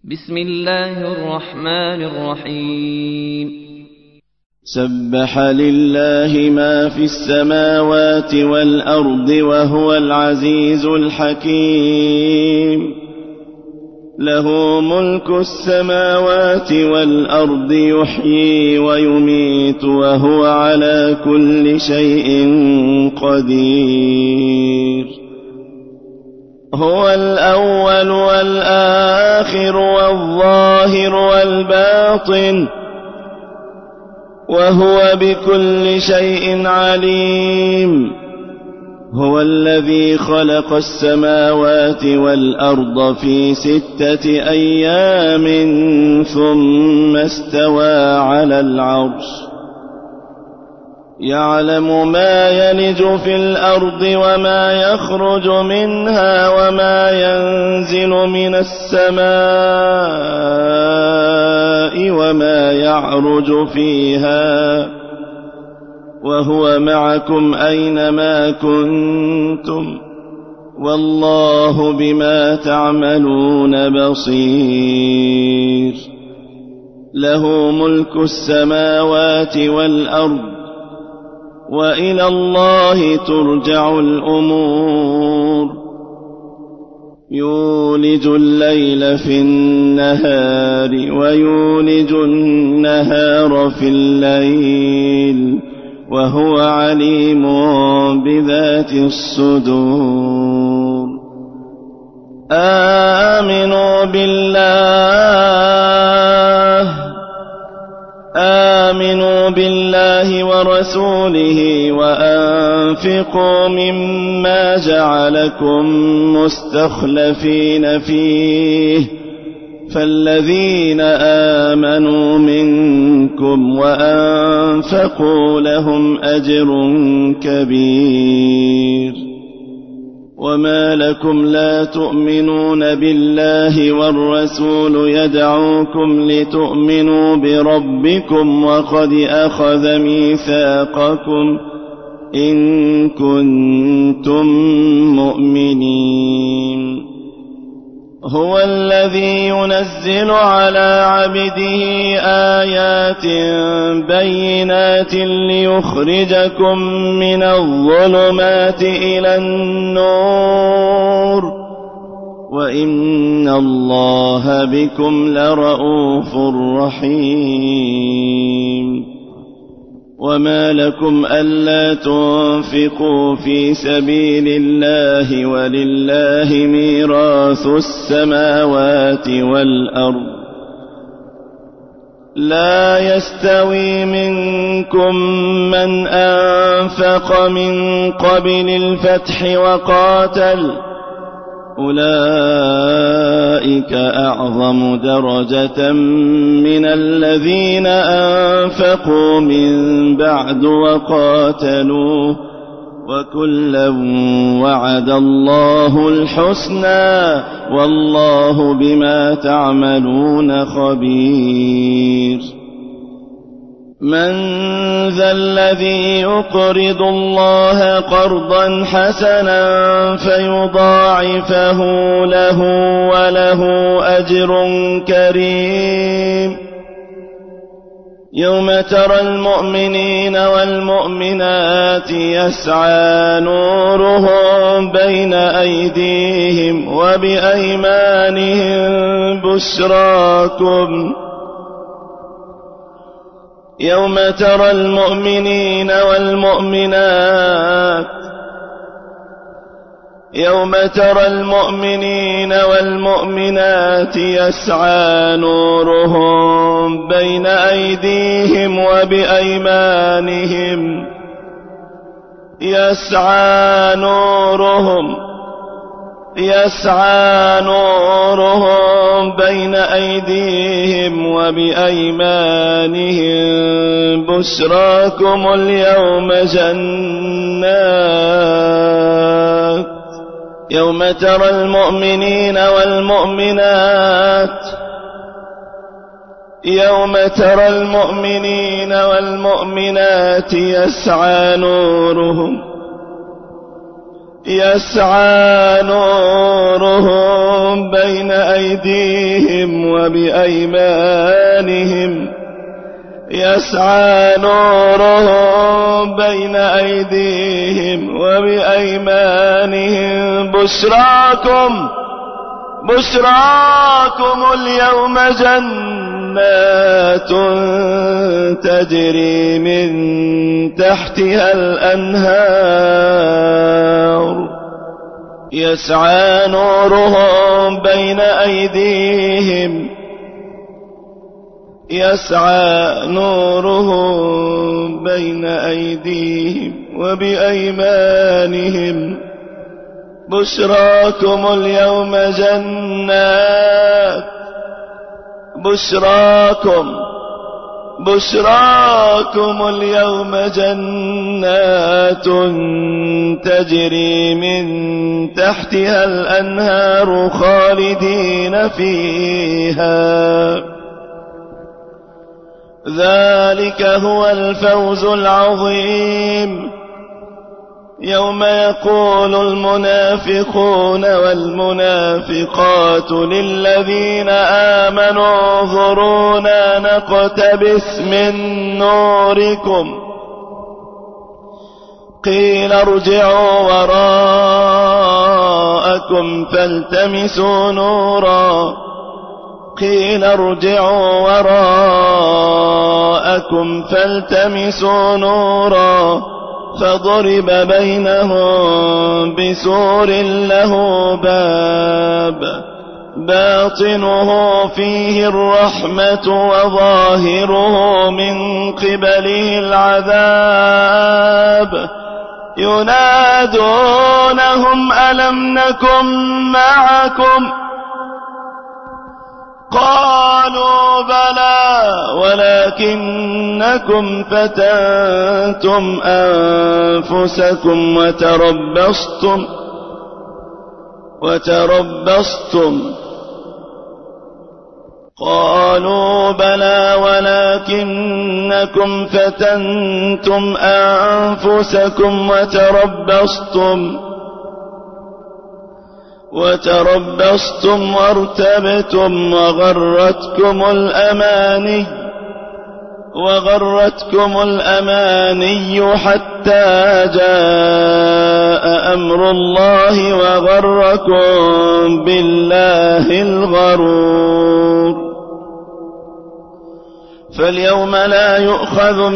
بسم الله الرحمن الرحيم. سبح لله ما في السماوات والأرض وهو العزيز الحكيم. له ملك السماوات والأرض يحيي ويميت وهو على كل شيء قدير. هو الأول والآخر والظاهر والباطن وهو بكل شيء عليم. هو الذي خلق السماوات والأرض في 6 أيام ثم استوى على العرش. يعلم ما يلج في الأرض وما يخرج منها وما ينزل من السماء وما يعرج فيها وهو معكم أينما كنتم والله بما تعملون بصير. له ملك السماوات والأرض وإلى الله ترجع الأمور. يولج الليل في النهار ويولج النهار في الليل وهو عليم بذات الصدور. آمنوا بالله ورسوله وأنفقوا مما جعلكم مستخلفين فيه فالذين آمنوا منكم وأنفقوا لهم أجر كبير. وما لكم لا تؤمنون بالله والرسول يدعوكم لتؤمنوا بربكم وقد أخذ ميثاقكم إن كنتم مؤمنين. هو الذي ينزل على عبده آيات بينات ليخرجكم من الظلمات إلى النور وإن الله بكم لرؤوف رحيم. وما لكم ألا تنفقوا في سبيل الله ولله ميراث السماوات والأرض. لا يستوي منكم من أنفق من قبل الفتح وقاتل أولئك أعظم درجة من الذين أنفقوا من بعد وقاتلوا وكلا وعد الله الحسنى والله بما تعملون خبير. من ذا الذي يقرض الله قرضا حسنا فيضاعفه له وله أجر كريم. يوم ترى المؤمنين والمؤمنات يسعى نورهم بين أيديهم وبأيمانهم بشراكم. يوم ترى المؤمنين والمؤمنات يسعى نورهم بين أيديهم وبأيمانهم يسعى نورهم بين أيديهم وبأيمانهم بشراكم اليوم جنات. يوم ترى المؤمنين والمؤمنات يسعى نورهم بين أيديهم وبأيمانهم يسعى نورهم بين أيديهم وبأيمانهم بشراكم اليوم جنات تجري من تحتها الأنهار يسعى نورهم بين أيديهم يسعى نورهم بين أيديهم وبأيمانهم بشراكم اليوم جنات بشراكم اليوم جنات تجري من تحتها الأنهار خالدين فيها ذلك هو الفوز العظيم يوم يقول المنافقون والمنافقات للذين آمنوا انظرونا نقتبس من نوركم قيل ارجعوا وراءكم فالتمسوا نورا قيل ارجعوا وراءكم فالتمسوا نورا فضرب بينهم بسور له باب باطنه فيه الرحمة وظاهره من قبله العذاب ينادونهم ألم نكن معكم قالوا بلى ولكنكم فتنتم أنفسكم وتربصتم قالوا بلى ولكنكم فتنتم أنفسكم وتربصتم وارتبتم وغرتكم الأماني حتى جاء أمر الله وغركم بالله الغرور فاليوم لا يؤخذ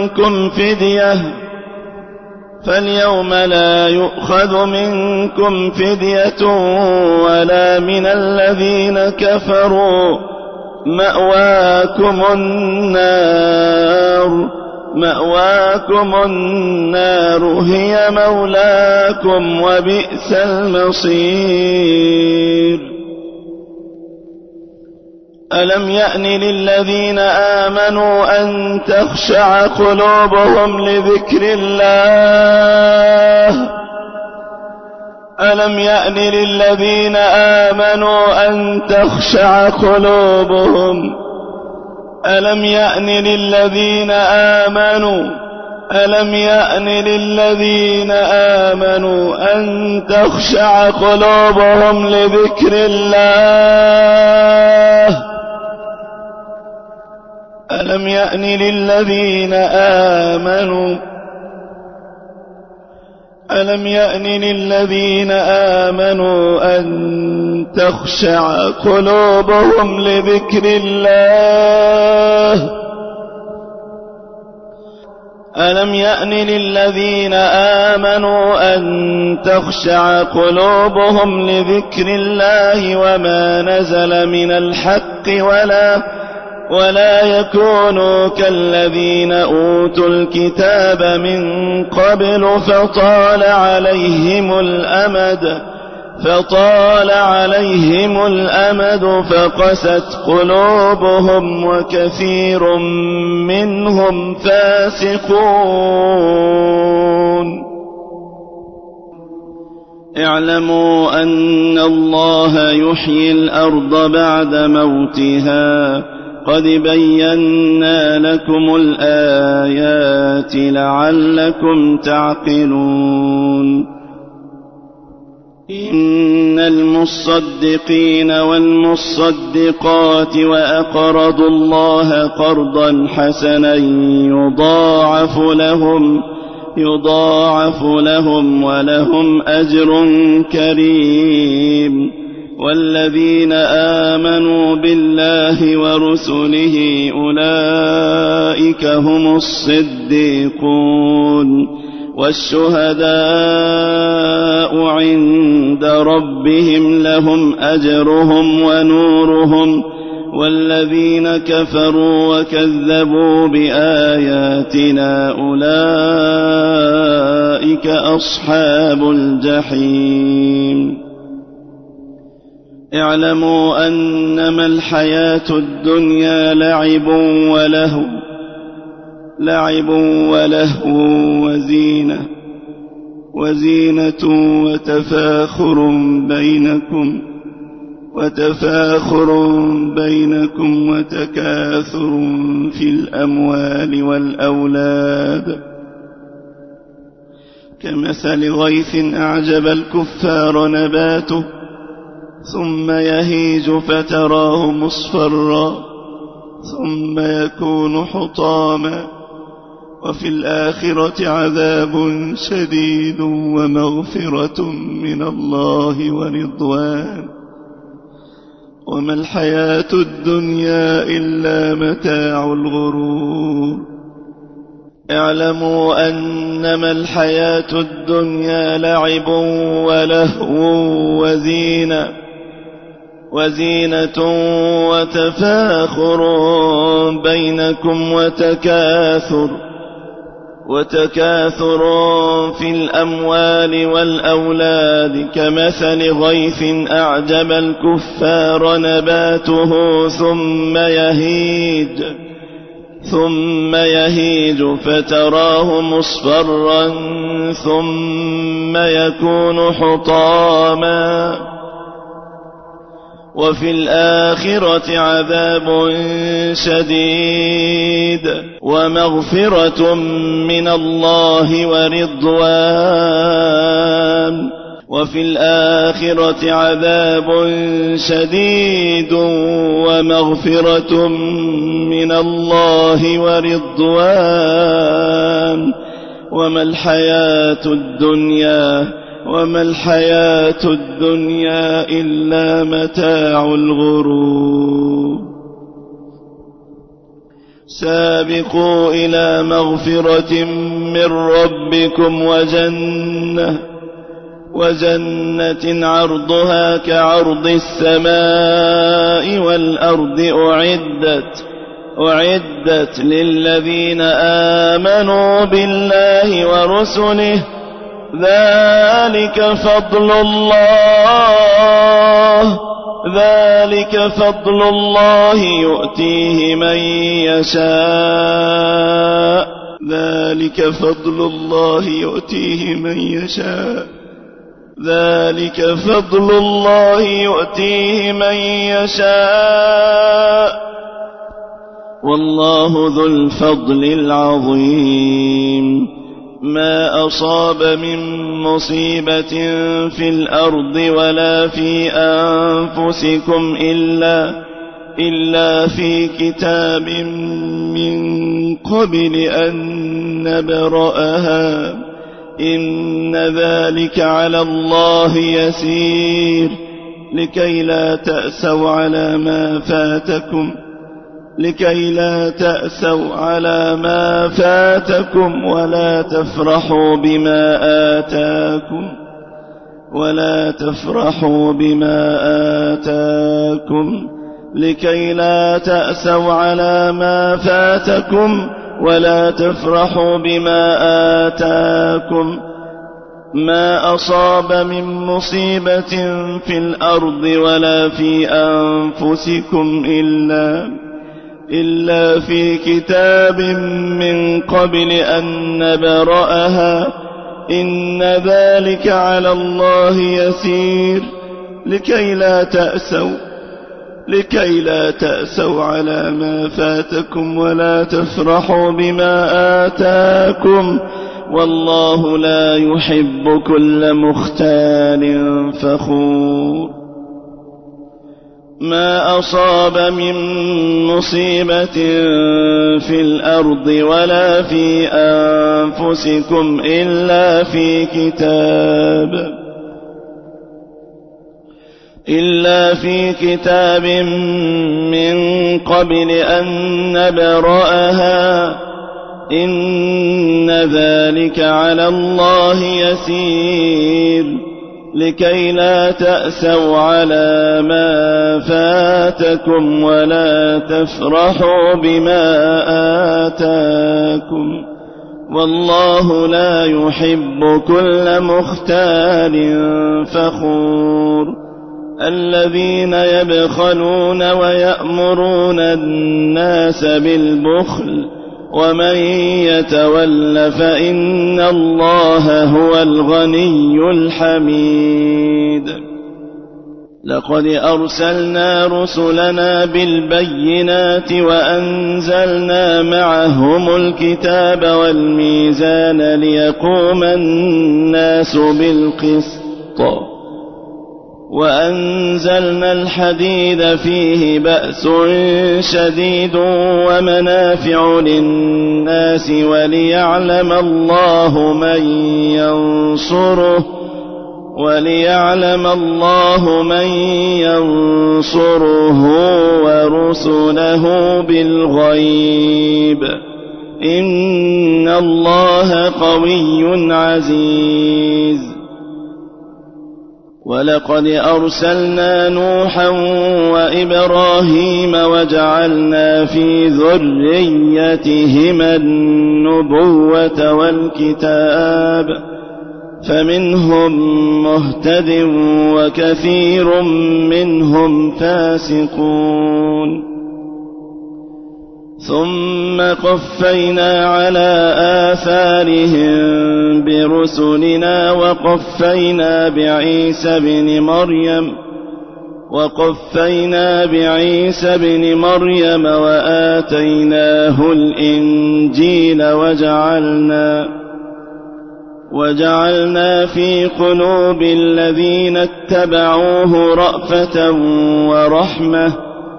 منكم فدية ولا من الذين كفروا مأواكم النار هي مولاكم وبئس المصير ألم يأن للذين آمنوا أن تخشع قلوبهم لذكر الله ألم يأن للذين آمنوا أن تخشع قلوبهم ألم يأن للذين آمنوا أن تخشع قلوبهم لذكر الله ألم يأن للذين آمنوا أن تخشع قلوبهم لذكر الله ألم يأن للذين آمنوا أن تخشع قلوبهم لذكر الله وما نزل من الحق ولا يكونوا كالذين أوتوا الكتاب من قبل فطال عليهم الأمد فقست قلوبهم وكثير منهم فاسقون اعلموا أن الله يحيي الأرض بعد موتها قد بينا لكم الآيات لعلكم تعقلون. إن المصدقين والمصدقات وأقرضوا الله قرضا حسنا يضاعف لهم ولهم أجر كريم. والذين آمنوا بالله ورسله أولئك هم الصديقون والشهداء عند ربهم لهم أجرهم ونورهم. والذين كفروا وكذبوا بآياتنا أولئك أصحاب الجحيم. اعلموا أنما الحياة الدنيا لعب ولهو وزينة وتفاخر بينكم وتكاثر في الأموال والأولاد كمثل غيث أعجب الكفار نباته ثم يهيج فتراه مصفرا ثم يكون حطاما وفي الآخرة عذاب شديد ومغفرة من الله ورضوان وما الحياة الدنيا إلا متاع الغرور. اعلموا أنما الحياة الدنيا لعب ولهو وزينة وتفاخر بينكم وتكاثر في الأموال والأولاد كمثل غيث أعجب الكفار نباته ثم يهيج فتراه مصفرا ثم يكون حطاما وفي الآخرة عذاب شديد ومغفرة من الله ورضوان وفي الآخرة عذاب شديد ومغفرة من الله ورضوان وما الحياة الدنيا إلا متاع الغرور. سابقوا إلى مغفرة من ربكم وجنة عرضها كعرض السماء والأرض أعدت للذين آمنوا بالله ورسله ذلك فضل الله يؤتيه من يشاء ذلك فضل الله يؤتيه من يشاء والله ذو الفضل العظيم. ما أصاب من مصيبة في الأرض ولا في أنفسكم إلا في كتاب من قبل أن نبرأها إن ذلك على الله يسير لكي لا تأسوا على ما فاتكم ولا تفرحوا بما آتاكم لكي لا تأسوا على ما فاتكم ولا تفرحوا بما آتاكم. ما أصاب من مصيبة في الأرض ولا في أنفسكم إلا في كتاب من قبل أن نبرأها إن ذلك على الله يسير لكي لا تأسوا على ما فاتكم ولا تفرحوا بما آتاكم والله لا يحب كل مختال فخور. ما أصاب من مصيبة في الأرض ولا في أنفسكم إلا في كتاب من قبل أن نبرأها إن ذلك على الله يسير لكي لا تأسوا على ما فاتكم ولا تفرحوا بما آتاكم والله لا يحب كل مختال فخور. الذين يبخلون ويأمرون الناس بالبخل ومن يتول فإن الله هو الغني الحميد. لقد أرسلنا رسلنا بالبينات وأنزلنا معهم الكتاب والميزان ليقوم الناس بالقسط وأنزلنا الحديد فيه بأس شديد ومنافع للناس وليعلم الله من ينصره ورسله بالغيب إن الله قوي عزيز. ولقد أرسلنا نوحا وإبراهيم وجعلنا في ذريتهما النبوة والكتاب فمنهم مهتد وكثير منهم فاسقون. ثم قفينا على آثارهم برسلنا وقفينا بعيسى بن مريم وآتيناه الإنجيل وجعلنا في قلوب الذين اتبعوه رأفة ورحمة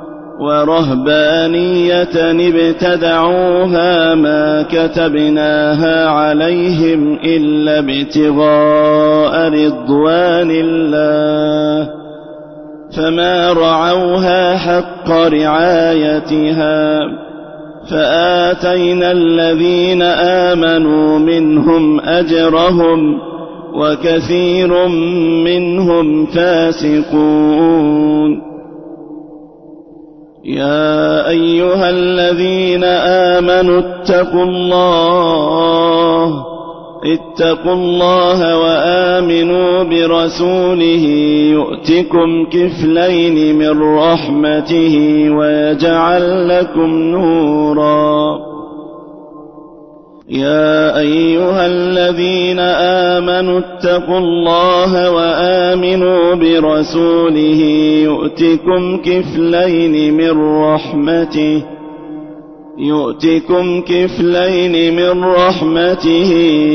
ورهبانية ابتدعوها ما كتبناها عليهم إلا ابتغاء رضوان الله فما رعوها حق رعايتها فآتينا الذين آمنوا منهم أجرهم وكثير منهم فاسقون. يا أيها الذين آمنوا اتقوا الله وآمنوا برسوله يؤتكم كفلين من رحمته ويجعل لكم نورا. يا أيها الذين آمنوا اتقوا الله وآمنوا برسوله يؤتكم كفلين من رحمته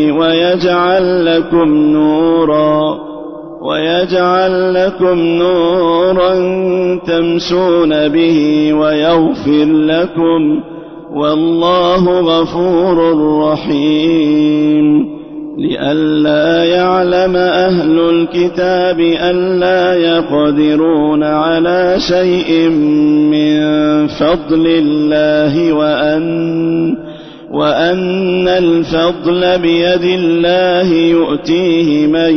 ويجعل لكم نورا تمشون به ويغفر لكم والله غفور رحيم. لئلا يعلم أهل الكتاب ألا يقدرون على شيء من فضل الله وأن الفضل بيد الله يؤتيه من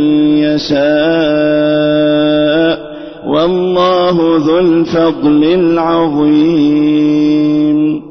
يشاء والله ذو الفضل العظيم.